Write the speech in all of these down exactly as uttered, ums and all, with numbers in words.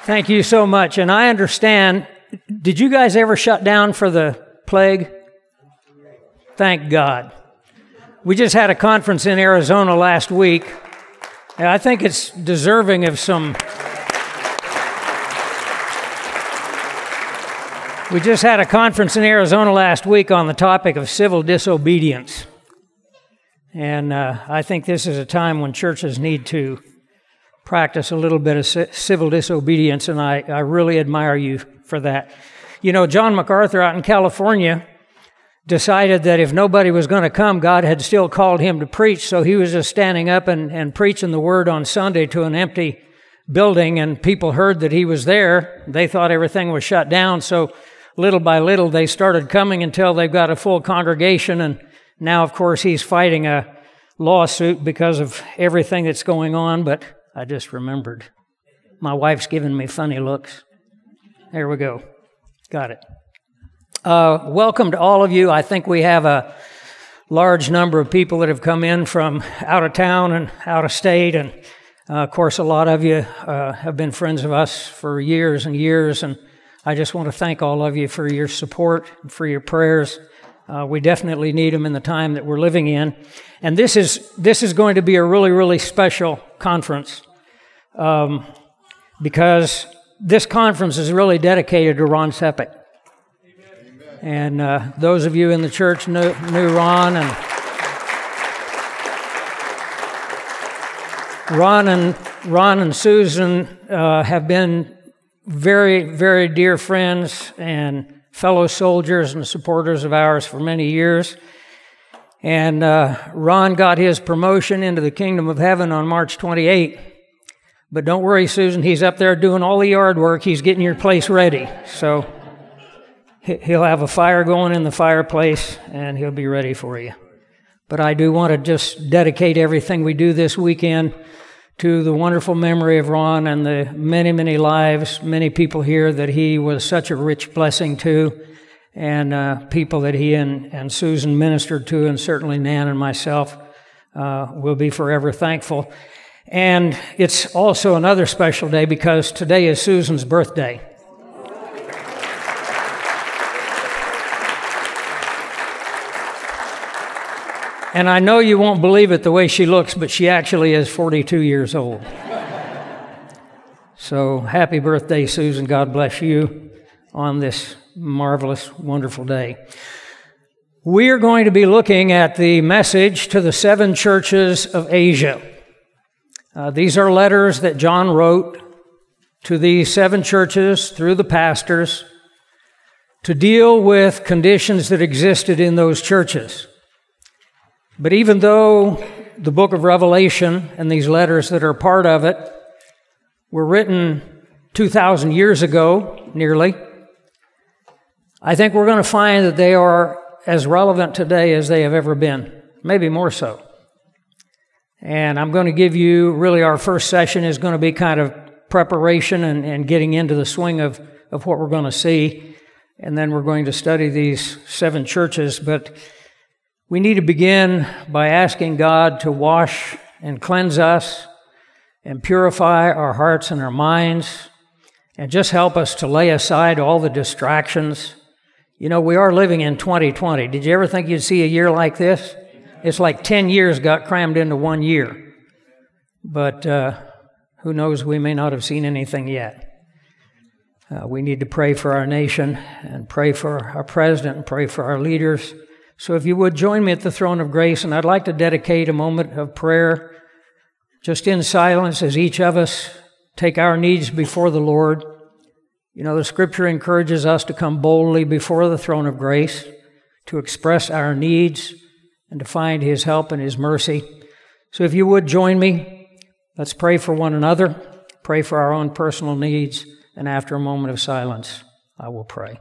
Thank you so much. And I understand, did you guys ever shut down for the plague? Thank God. We just had a conference in Arizona last week. And I think it's deserving of some... We just had a conference in Arizona last week on the topic of civil disobedience. And uh, I think this is a time when churches need to practice a little bit of c- civil disobedience, and I, I really admire you for that. You know, John MacArthur out in California decided that if nobody was going to come, God had still called him to preach, so he was just standing up and, and preaching the word on Sunday to an empty building, and people heard that he was there. They thought everything was shut down, so little by little they started coming until they've got a full congregation, and now, of course, he's fighting a lawsuit because of everything that's going on, but I just remembered. My wife's giving me funny looks. There we go. Got it. Uh, welcome to all of you. I think we have a large number of people that have come in from out of town and out of state, and uh, of course, a lot of you uh, have been friends of us for years and years, and I just want to thank all of you for your support and for your prayers. Uh, we definitely need them in the time that we're living in. And this is this is going to be a really, really special conference um, because this conference is really dedicated to Ron Sepik. Amen. And uh, those of you in the church knew, knew Ron, and Ron and Ron and Susan uh, have been very, very dear friends and fellow soldiers and supporters of ours for many years. And uh, Ron got his promotion into the kingdom of heaven on March twenty-eighth. But don't worry, Susan, he's up there doing all the yard work. He's getting your place ready. So he'll have a fire going in the fireplace, and he'll be ready for you. But I do want to just dedicate everything we do this weekend to the wonderful memory of Ron and the many, many lives, many people here that he was such a rich blessing to, and uh, people that he and, and Susan ministered to, and certainly Nan and myself uh, will be forever thankful. And it's also another special day because today is Susan's birthday. And I know you won't believe it the way she looks, but she actually is forty-two years old. So happy birthday, Susan. God bless you on this marvelous, wonderful day. We are going to be looking at the message to the seven churches of Asia. Uh, these are letters that John wrote to these seven churches through the pastors to deal with conditions that existed in those churches. But even though the book of Revelation and these letters that are part of it were written two thousand years ago, nearly, I think we're going to find that they are as relevant today as they have ever been, maybe more so. And I'm going to give you, really our first session is going to be kind of preparation and, and getting into the swing of, of what we're going to see. And then we're going to study these seven churches, but we need to begin by asking God to wash and cleanse us and purify our hearts and our minds and just help us to lay aside all the distractions. You know, we are living in twenty twenty. Did you ever think you'd see a year like this? It's like ten years got crammed into one year. But uh, who knows, we may not have seen anything yet. Uh, we need to pray for our nation and pray for our president and pray for our leaders. So if you would join me at the throne of grace, and I'd like to dedicate a moment of prayer just in silence as each of us take our needs before the Lord. You know, the Scripture encourages us to come boldly before the throne of grace, to express our needs, and to find His help and His mercy. So if you would join me, let's pray for one another, pray for our own personal needs, and after a moment of silence, I will pray.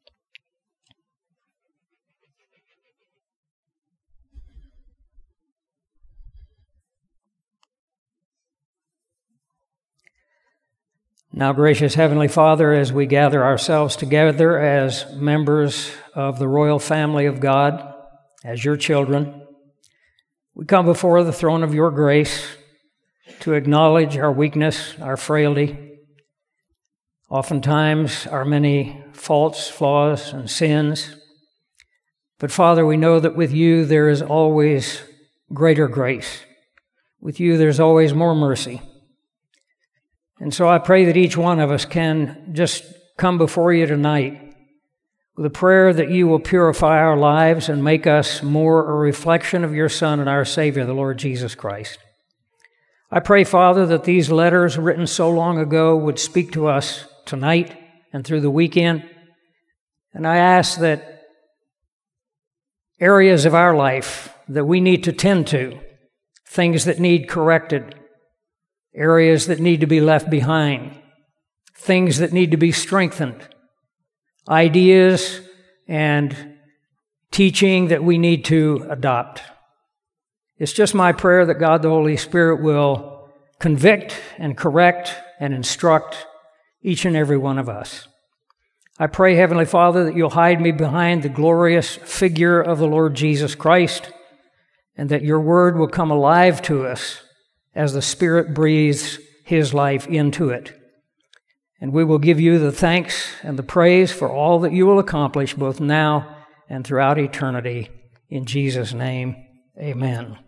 Now, gracious Heavenly Father, as we gather ourselves together as members of the royal family of God, as your children, we come before the throne of your grace to acknowledge our weakness, our frailty, oftentimes our many faults, flaws, and sins. But Father, we know that with you there is always greater grace. With you there's always more mercy. And so I pray that each one of us can just come before you tonight with a prayer that you will purify our lives and make us more a reflection of your Son and our Savior, the Lord Jesus Christ. I pray, Father, that these letters written so long ago would speak to us tonight and through the weekend. And I ask that areas of our life that we need to tend to, things that need corrected, areas that need to be left behind, things that need to be strengthened, ideas and teaching that we need to adopt. It's just my prayer that God the Holy Spirit will convict and correct and instruct each and every one of us. I pray, Heavenly Father, that you'll hide me behind the glorious figure of the Lord Jesus Christ, and that your word will come alive to us as the Spirit breathes his life into it. And we will give you the thanks and the praise for all that you will accomplish both now and throughout eternity. In Jesus' name, amen.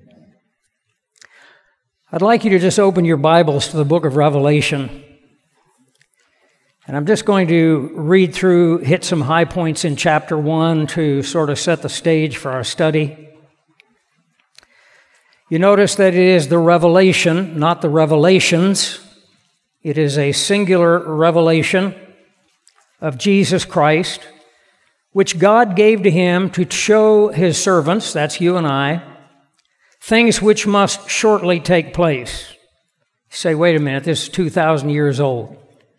I'd like you to just open your Bibles to the book of Revelation. And I'm just going to read through, hit some high points in chapter one to sort of set the stage for our study. You notice that it is the revelation, not the revelations. It is a singular revelation of Jesus Christ, which God gave to him to show his servants, that's you and I, things which must shortly take place. You say, wait a minute, this is two thousand years old.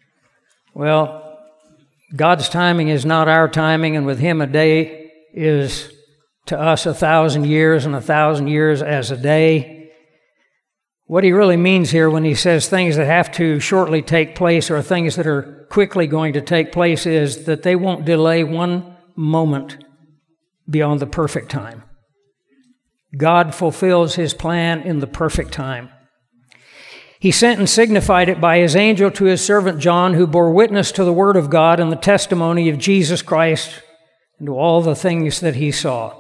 Well, God's timing is not our timing, and with him a day is to us a thousand years, and a thousand years as a day. What he really means here when he says things that have to shortly take place or things that are quickly going to take place is that they won't delay one moment beyond the perfect time. God fulfills his plan in the perfect time. He sent and signified it by his angel to his servant John, who bore witness to the word of God and the testimony of Jesus Christ and to all the things that he saw.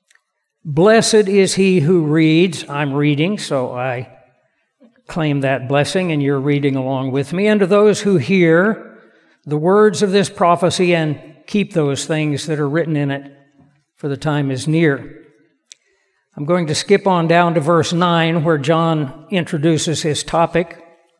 Blessed is he who reads. I'm reading, so I claim that blessing, and you're reading along with me. And to those who hear the words of this prophecy and keep those things that are written in it, for the time is near. I'm going to skip on down to verse nine, where John introduces his topic.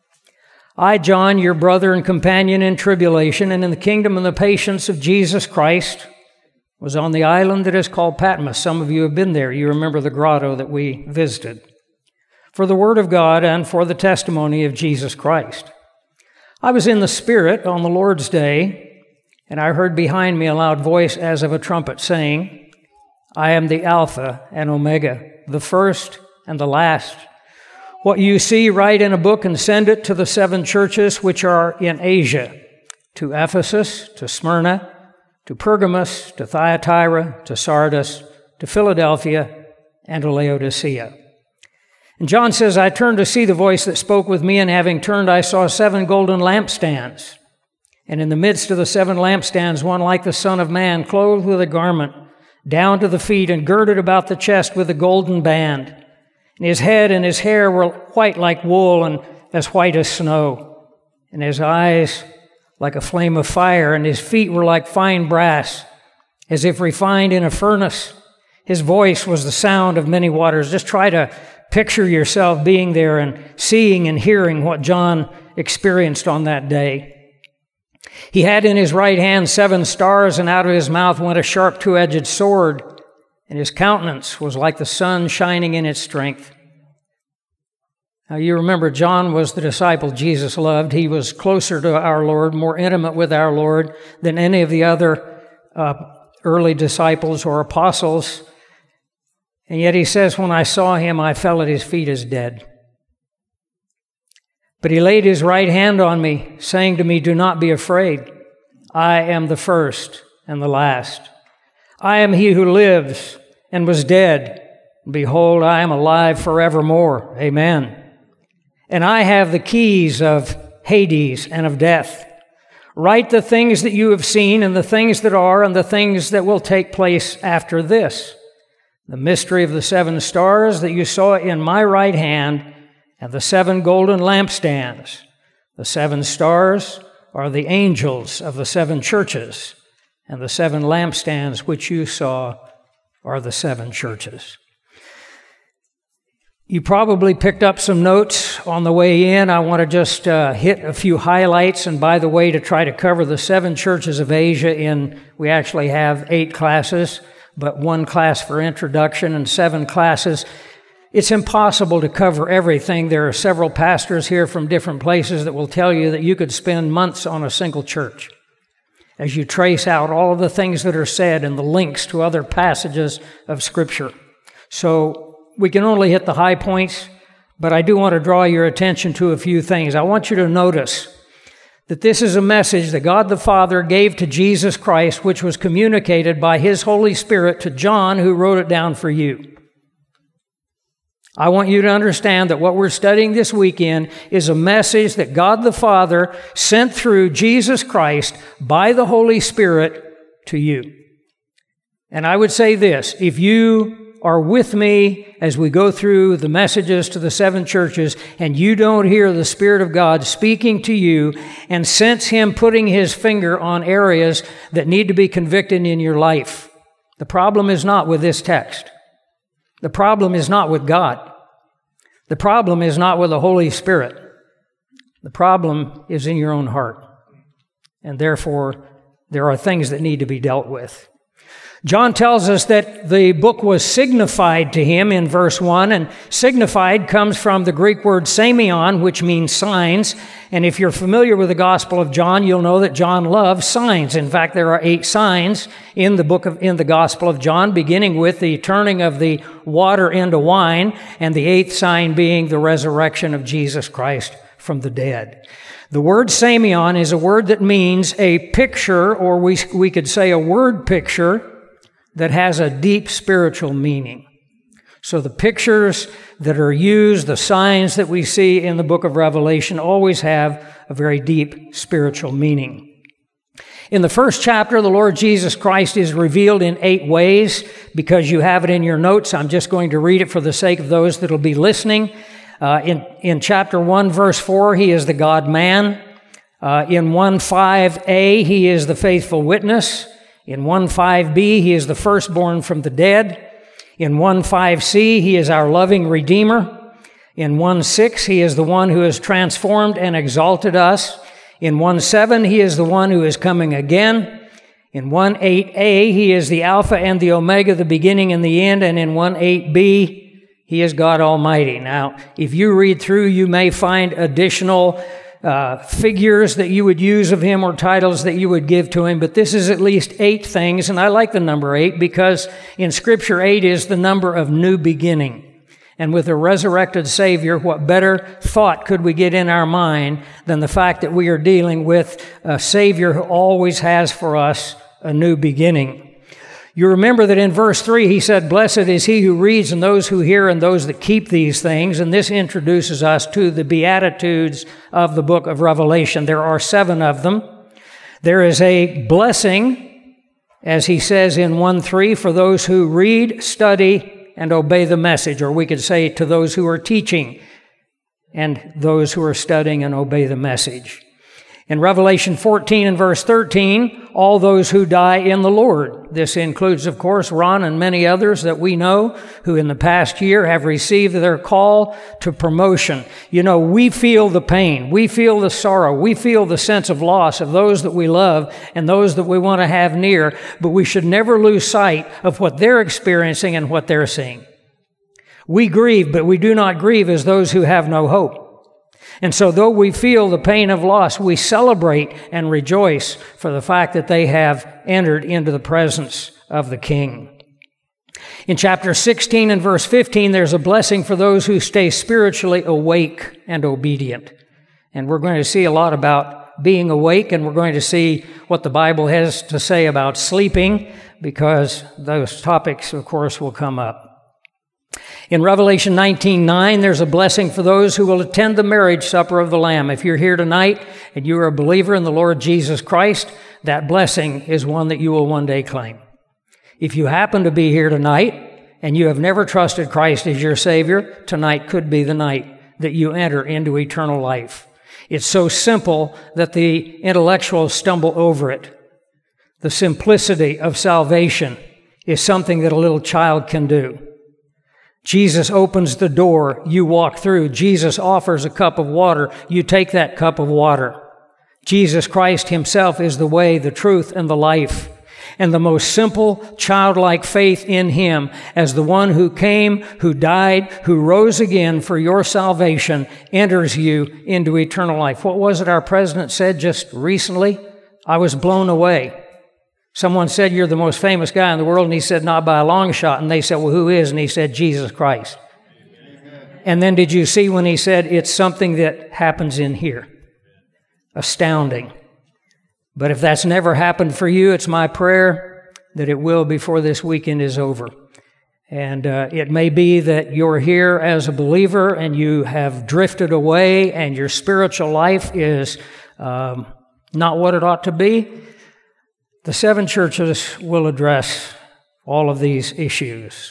I, John, your brother and companion in tribulation and in the kingdom and the patience of Jesus Christ, was on the island that is called Patmos. Some of you have been there. You remember the grotto that we visited. For the word of God and for the testimony of Jesus Christ. I was in the Spirit on the Lord's day, and I heard behind me a loud voice as of a trumpet saying, I am the Alpha and Omega, the first and the last. What you see, write in a book and send it to the seven churches which are in Asia, to Ephesus, to Smyrna, to Pergamos, to Thyatira, to Sardis, to Philadelphia, and to Laodicea. And John says, I turned to see the voice that spoke with me, and having turned, I saw seven golden lampstands. And in the midst of the seven lampstands, one like the Son of Man, clothed with a garment, down to the feet, and girded about the chest with a golden band. And his head and his hair were white like wool, and as white as snow. And his eyes like a flame of fire, and his feet were like fine brass, as if refined in a furnace. His voice was the sound of many waters. Just try to picture yourself being there and seeing and hearing what John experienced on that day. He had in his right hand seven stars, and out of his mouth went a sharp two-edged sword, and his countenance was like the sun shining in its strength. Now, you remember John was the disciple Jesus loved. He was closer to our Lord, more intimate with our Lord than any of the other uh, early disciples or apostles. And yet he says, when I saw him, I fell at his feet as dead. But he laid his right hand on me, saying to me, do not be afraid. I am the first and the last. I am he who lives and was dead. Behold, I am alive forevermore. Amen. And I have the keys of Hades and of death. Write the things that you have seen and the things that are and the things that will take place after this. The mystery of the seven stars that you saw in my right hand and the seven golden lampstands. The seven stars are the angels of the seven churches, and the seven lampstands which you saw are the seven churches. You probably picked up some notes on the way in. I want to just uh, hit a few highlights. And by the way, to try to cover the seven churches of Asia in, we actually have eight classes, but one class for introduction and seven classes. It's impossible to cover everything. There are several pastors here from different places that will tell you that you could spend months on a single church as you trace out all of the things that are said and the links to other passages of Scripture. So we can only hit the high points, but I do want to draw your attention to a few things. I want you to notice that this is a message that God the Father gave to Jesus Christ, which was communicated by His Holy Spirit to John, who wrote it down for you. I want you to understand that what we're studying this weekend is a message that God the Father sent through Jesus Christ by the Holy Spirit to you. And I would say this, if you are with me as we go through the messages to the seven churches and you don't hear the Spirit of God speaking to you and sense Him putting His finger on areas that need to be convicted in your life, the problem is not with this text. The problem is not with God. The problem is not with the Holy Spirit. The problem is in your own heart. And therefore, there are things that need to be dealt with. John tells us that the book was signified to him in verse one, and signified comes from the Greek word semeion, which means signs. And if you're familiar with the Gospel of John, you'll know that John loves signs. In fact, there are eight signs in the book of, in the Gospel of John, beginning with the turning of the water into wine, and the eighth sign being the resurrection of Jesus Christ from the dead. The word semeion is a word that means a picture, or we, we could say a word picture, that has a deep spiritual meaning. So the pictures that are used, the signs that we see in the book of Revelation always have a very deep spiritual meaning. In the first chapter, the Lord Jesus Christ is revealed in eight ways. Because you have it in your notes, I'm just going to read it for the sake of those that will be listening. Uh, in, in chapter one, verse four, He is the God-man. Uh, in one five a, He is the faithful witness. In one five b, He is the firstborn from the dead. In one five c, He is our loving Redeemer. In one six, He is the one who has transformed and exalted us. In one seven, He is the one who is coming again. In one eight a, He is the Alpha and the Omega, the beginning and the end. And in one eight b, He is God Almighty. Now, if you read through, you may find additional Uh, figures that you would use of Him or titles that you would give to Him, but this is at least eight things, and I like the number eight because in Scripture eight is the number of new beginning. And with a resurrected Savior, what better thought could we get in our mind than the fact that we are dealing with a Savior who always has for us a new beginning. You remember that in verse three, He said, "Blessed is he who reads and those who hear and those that keep these things." And this introduces us to the Beatitudes of the book of Revelation. There are seven of them. There is a blessing, as He says in one three, for those who read, study, and obey the message. Or we could say to those who are teaching and those who are studying and obey the message. In Revelation fourteen and verse thirteen, all those who die in the Lord. This includes, of course, Ron and many others that we know who in the past year have received their call to promotion. You know, we feel the pain. We feel the sorrow. We feel the sense of loss of those that we love and those that we want to have near, but we should never lose sight of what they're experiencing and what they're seeing. We grieve, but we do not grieve as those who have no hope. And so though we feel the pain of loss, we celebrate and rejoice for the fact that they have entered into the presence of the King. In chapter sixteen and verse fifteen, there's a blessing for those who stay spiritually awake and obedient. And we're going to see a lot about being awake, and we're going to see what the Bible has to say about sleeping, because those topics, of course, will come up. In Revelation nineteen nine, there's a blessing for those who will attend the marriage supper of the Lamb. If you're here tonight and you are a believer in the Lord Jesus Christ, that blessing is one that you will one day claim. If you happen to be here tonight and you have never trusted Christ as your Savior, tonight could be the night that you enter into eternal life. It's so simple that the intellectuals stumble over it. The simplicity of salvation is something that a little child can do. Jesus opens the door, you walk through. Jesus offers a cup of water, you take that cup of water. Jesus Christ himself is the way, the truth, and the life. And the most simple, childlike faith in him as the one who came, who died, who rose again for your salvation enters you into eternal life. What was it our president said just recently? I was blown away. Someone said, you're the most famous guy in the world, and he said, not by a long shot. And they said, well, who is? And he said, Jesus Christ. Amen. And then did you see when he said, it's something that happens in here? Astounding. But if that's never happened for you, it's my prayer that it will before this weekend is over. And uh, it may be that you're here as a believer and you have drifted away and your spiritual life is um, not what it ought to be. The seven churches will address all of these issues.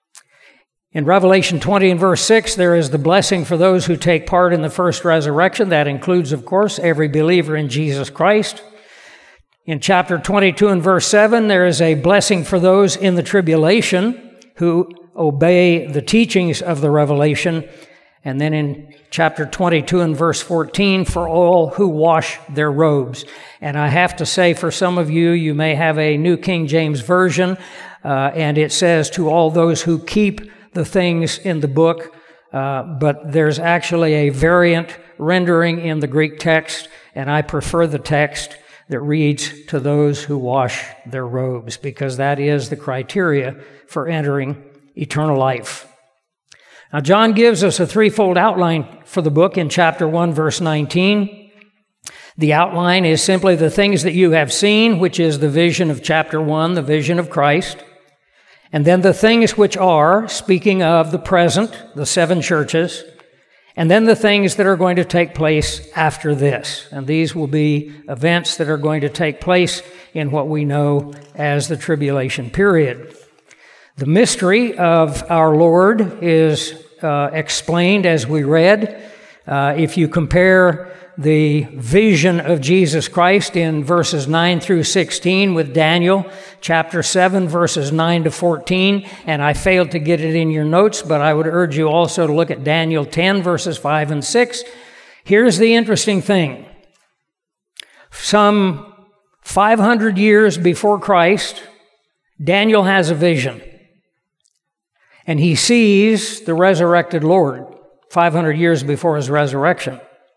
In Revelation twenty and verse six, there is the blessing for those who take part in the first resurrection. That includes, of course, every believer in Jesus Christ. In chapter twenty-two and verse seven, there is a blessing for those in the tribulation who obey the teachings of the revelation. And then in chapter twenty-two and verse fourteen, for all who wash their robes. And I have to say, for some of you, you may have a New King James Version, uh, and it says, to all those who keep the things in the book. Uh, but there's actually a variant rendering in the Greek text, and I prefer the text that reads, to those who wash their robes, because that is the criteria for entering eternal life. Now, John gives us a threefold outline for the book in chapter one, verse nineteen. The outline is simply the things that you have seen, which is the vision of chapter one, the vision of Christ. And then the things which are, speaking of the present, the seven churches. And then the things that are going to take place after this. And these will be events that are going to take place in what we know as the tribulation period. The mystery of our Lord is uh, explained as we read. Uh, if you compare the vision of Jesus Christ in verses nine through sixteen with Daniel, chapter seven, verses nine to fourteen, and I failed to get it in your notes, but I would urge you also to look at Daniel ten, verses five and six. Here's the interesting thing. Some five hundred years before Christ, Daniel has a vision. And he sees the resurrected Lord five hundred years before his resurrection.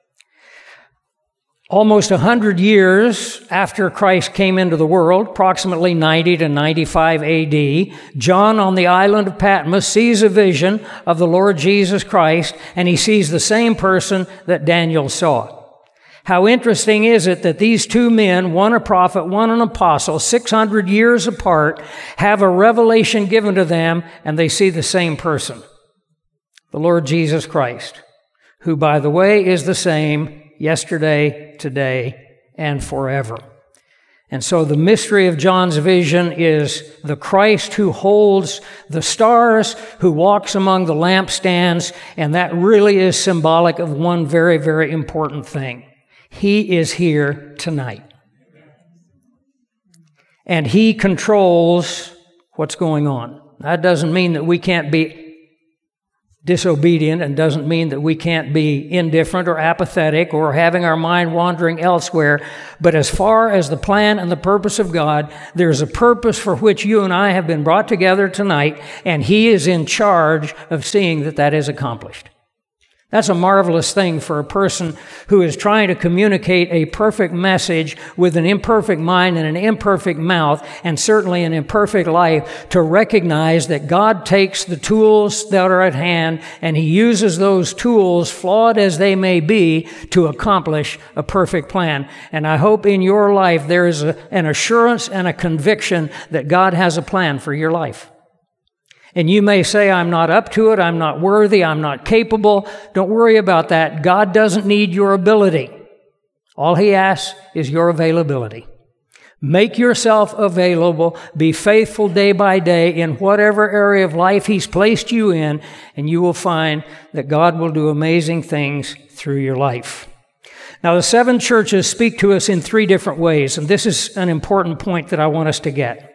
Almost one hundred years after Christ came into the world, approximately ninety to ninety-five A D, John on the island of Patmos sees a vision of the Lord Jesus Christ, and he sees the same person that Daniel saw. How interesting is it that these two men, one a prophet, one an apostle, six hundred years apart, have a revelation given to them, and they see the same person, the Lord Jesus Christ, who, by the way, is the same yesterday, today, and forever. And so the mystery of John's vision is the Christ who holds the stars, who walks among the lampstands, and that really is symbolic of one very, very important thing. He is here tonight. And he controls what's going on. That doesn't mean that we can't be disobedient, and doesn't mean that we can't be indifferent or apathetic or having our mind wandering elsewhere. But as far as the plan and the purpose of God, there's a purpose for which you and I have been brought together tonight, and he is in charge of seeing that that is accomplished. That's a marvelous thing for a person who is trying to communicate a perfect message with an imperfect mind and an imperfect mouth, and certainly an imperfect life, to recognize that God takes the tools that are at hand and he uses those tools, flawed as they may be, to accomplish a perfect plan. And I hope in your life there is a, an assurance and a conviction that God has a plan for your life. And you may say, I'm not up to it, I'm not worthy, I'm not capable. Don't worry about that. God doesn't need your ability. All He asks is your availability. Make yourself available. Be faithful day by day in whatever area of life He's placed you in, and you will find that God will do amazing things through your life. Now, the seven churches speak to us in three different ways, and this is an important point that I want us to get.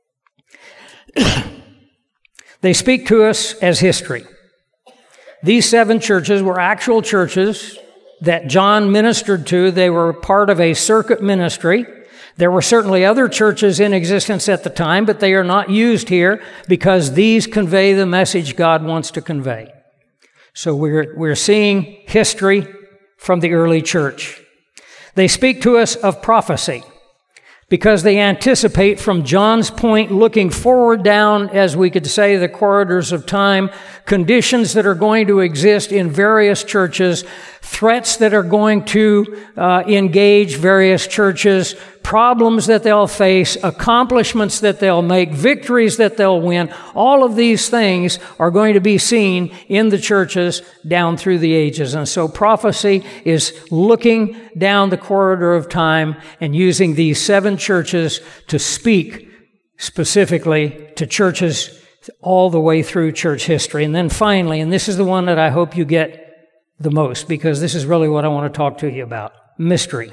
They speak to us as history. These seven churches were actual churches that John ministered to. They were part of a circuit ministry. There were certainly other churches in existence at the time, but they are not used here because these convey the message God wants to convey. So we're, we're seeing history from the early church. They speak to us of prophecy because they anticipate from John's point, looking forward down, as we could say, the corridors of time, conditions that are going to exist in various churches, threats that are going to uh, engage various churches, problems that they'll face, accomplishments that they'll make, victories that they'll win. All of these things are going to be seen in the churches down through the ages. And so prophecy is looking down the corridor of time and using these seven churches to speak specifically to churches all the way through church history. And then finally, and this is the one that I hope you get the most, because this is really what I want to talk to you about, mystery.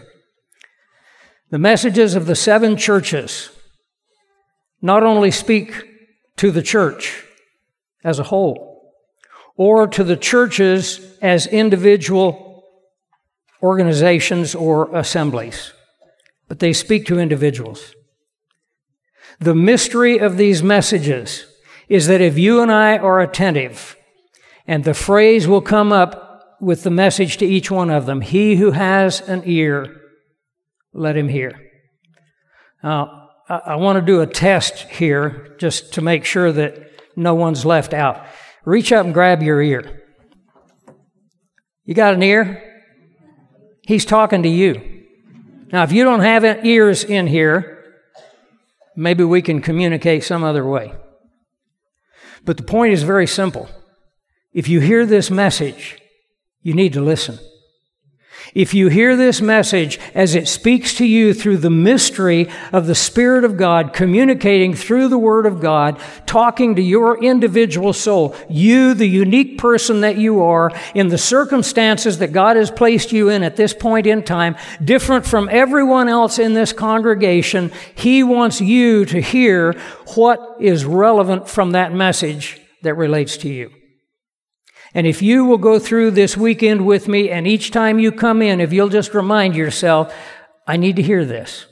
The messages of the seven churches not only speak to the church as a whole, or to the churches as individual organizations or assemblies, but they speak to individuals. The mystery of these messages is that if you and I are attentive, and the phrase will come up with the message to each one of them, he who has an ear, let him hear. Now, I want to do a test here just to make sure that no one's left out. Reach up and grab your ear. You got an ear? He's talking to you. Now, if you don't have ears in here, maybe we can communicate some other way. But the point is very simple. If you hear this message, you need to listen. If you hear this message as it speaks to you through the mystery of the Spirit of God, communicating through the Word of God, talking to your individual soul, you, the unique person that you are, in the circumstances that God has placed you in at this point in time, different from everyone else in this congregation, He wants you to hear what is relevant from that message that relates to you. And if you will go through this weekend with me, and each time you come in, if you'll just remind yourself, I need to hear this.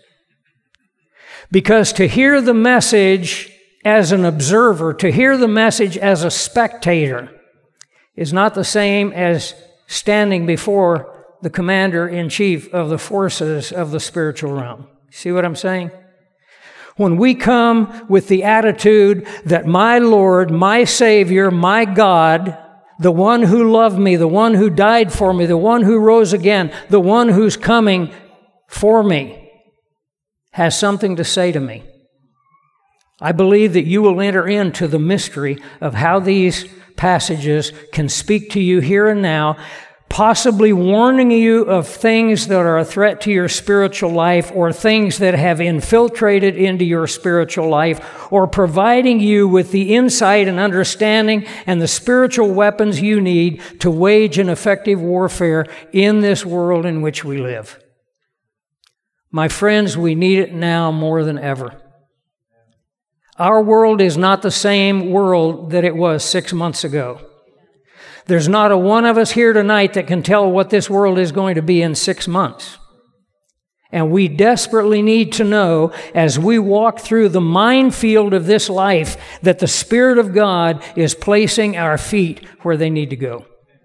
Because to hear the message as an observer, to hear the message as a spectator, is not the same as standing before the commander-in-chief of the forces of the spiritual realm. See what I'm saying? When we come with the attitude that my Lord, my Savior, my God, the one who loved me, the one who died for me, the one who rose again, the one who's coming for me, has something to say to me, I believe that you will enter into the mystery of how these passages can speak to you here and now, possibly warning you of things that are a threat to your spiritual life, or things that have infiltrated into your spiritual life, or providing you with the insight and understanding and the spiritual weapons you need to wage an effective warfare in this world in which we live. My friends, we need it now more than ever. Our world is not the same world that it was six months ago. There's not a one of us here tonight that can tell what this world is going to be in six months. And we desperately need to know, as we walk through the minefield of this life, that the Spirit of God is placing our feet where they need to go.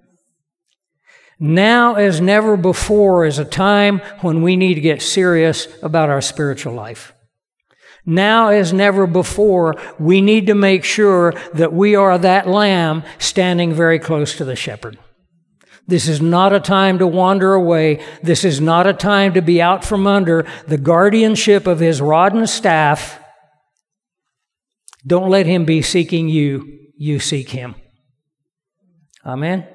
Now as never before is a time when we need to get serious about our spiritual life. Now as never before, we need to make sure that we are that lamb standing very close to the shepherd. This is not a time to wander away. This is not a time to be out from under the guardianship of His rod and staff. Don't let Him be seeking you you seek Him. Amen?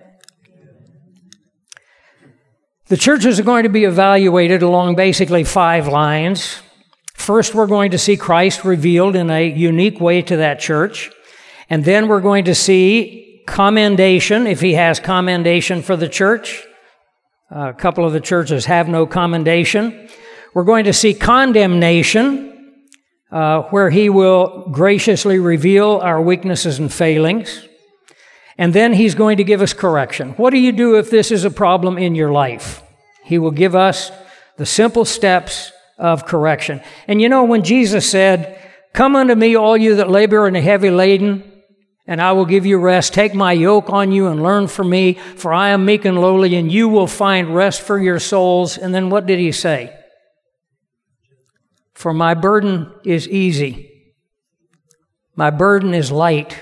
The churches are going to be evaluated along basically five lines. First, we're going to see Christ revealed in a unique way to that church. And then we're going to see commendation, if He has commendation for the church. Uh, a couple of the churches have no commendation. We're going to see condemnation, uh, where He will graciously reveal our weaknesses and failings. And then He's going to give us correction. What do you do if this is a problem in your life? He will give us the simple steps of correction. And you know, when Jesus said, "Come unto me, all you that labor and are heavy laden, and I will give you rest. Take my yoke on you and learn from me, for I am meek and lowly, and you will find rest for your souls." And then what did He say? "For my burden is easy. My burden is light."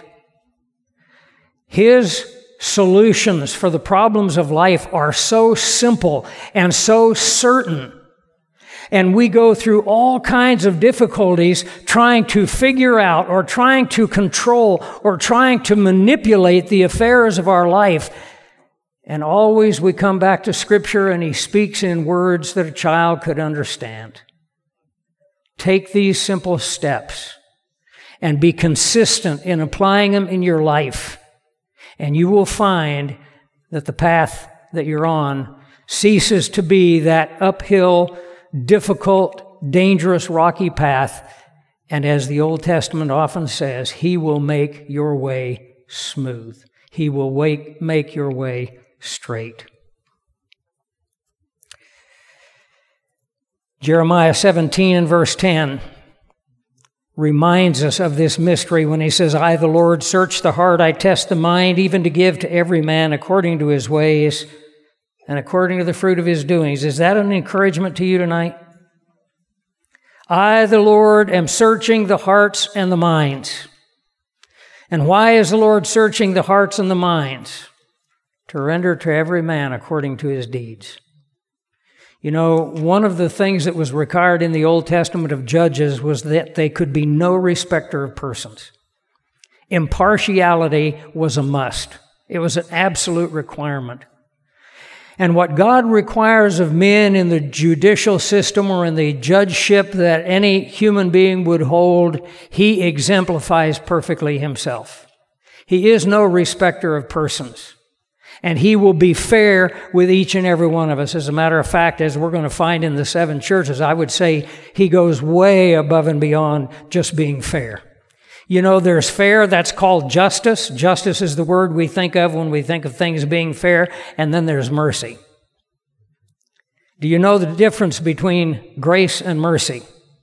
His solutions for the problems of life are so simple and so certain. And we go through all kinds of difficulties trying to figure out or trying to control or trying to manipulate the affairs of our life. And always we come back to Scripture and He speaks in words that a child could understand. Take these simple steps and be consistent in applying them in your life. And you will find that the path that you're on ceases to be that uphill, difficult, dangerous, rocky path. And as the Old Testament often says, He will make your way smooth. He will wake, make your way straight. Jeremiah seventeen and verse ten reminds us of this mystery when he says, "I, the Lord, search the heart, I test the mind, even to give to every man according to his ways and according to the fruit of his doings." Is that an encouragement to you tonight? I, the Lord, am searching the hearts and the minds. And why is the Lord searching the hearts and the minds? To render to every man according to his deeds. You know, one of the things that was required in the Old Testament of judges was that they could be no respecter of persons. Impartiality was a must. It was an absolute requirement. And what God requires of men in the judicial system or in the judgeship that any human being would hold, He exemplifies perfectly Himself. He is no respecter of persons. And He will be fair with each and every one of us. As a matter of fact, as we're going to find in the seven churches, I would say He goes way above and beyond just being fair. You know, there's fair, that's called justice. Justice is the word we think of when we think of things being fair. And then there's mercy. Do you know the difference between grace and mercy?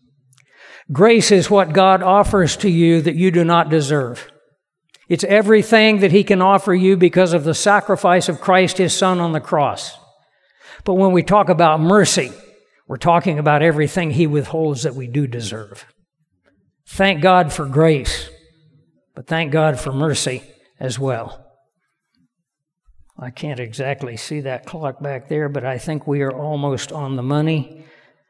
Grace is what God offers to you that you do not deserve. It's everything that He can offer you because of the sacrifice of Christ, His Son, on the cross. But when we talk about mercy, we're talking about everything He withholds that we do deserve. Thank God for grace, but thank God for mercy as well. I can't exactly see that clock back there, but I think we are almost on the money.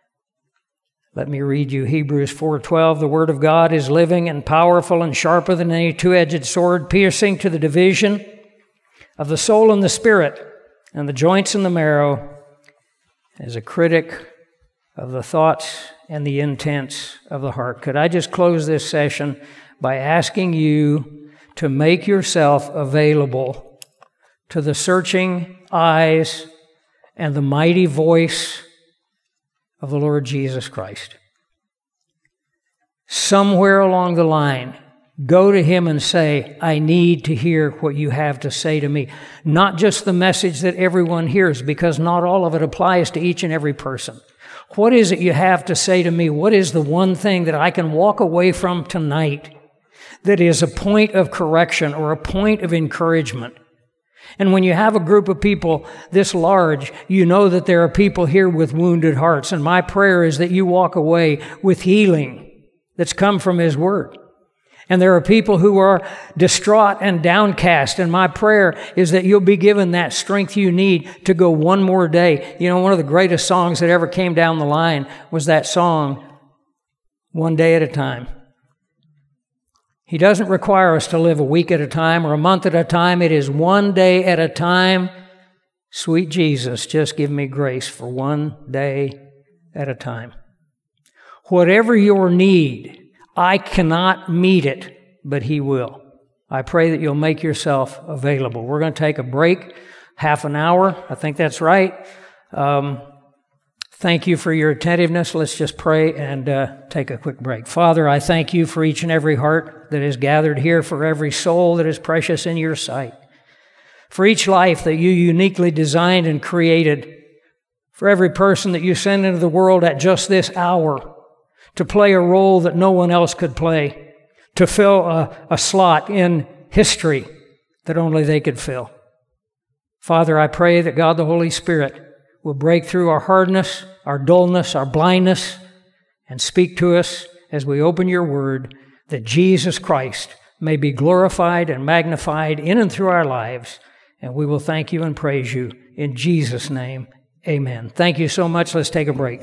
Let me read you Hebrews four twelve. "The Word of God is living and powerful and sharper than any two-edged sword, piercing to the division of the soul and the spirit and the joints and the marrow, as a critic of the thoughts and the intents of the heart." Could I just close this session by asking you to make yourself available to the searching eyes and the mighty voice of the Lord Jesus Christ? Somewhere along the line, go to Him and say, "I need to hear what you have to say to me." Not just the message that everyone hears, because not all of it applies to each and every person. What is it you have to say to me? What is the one thing that I can walk away from tonight that is a point of correction or a point of encouragement? And when you have a group of people this large, you know that there are people here with wounded hearts. And my prayer is that you walk away with healing that's come from His Word. And there are people who are distraught and downcast. And my prayer is that you'll be given that strength you need to go one more day. You know, one of the greatest songs that ever came down the line was that song, "One Day at a Time." He doesn't require us to live a week at a time or a month at a time. It is one day at a time. Sweet Jesus, just give me grace for one day at a time. Whatever your need, I cannot meet it, but He will. I pray that you'll make yourself available. We're going to take a break, half an hour. I think that's right. Um, thank you for your attentiveness. Let's just pray and uh, take a quick break. Father, I thank you for each and every heart that is gathered here, for every soul that is precious in your sight, for each life that you uniquely designed and created, for every person that you send into the world at just this hour to play a role that no one else could play, to fill a, a slot in history that only they could fill. Father, I pray that God the Holy Spirit will break through our hardness, our dullness, our blindness, and speak to us as we open your word, that Jesus Christ may be glorified and magnified in and through our lives, and we will thank you and praise you. In Jesus' name, amen. Thank you so much. Let's take a break.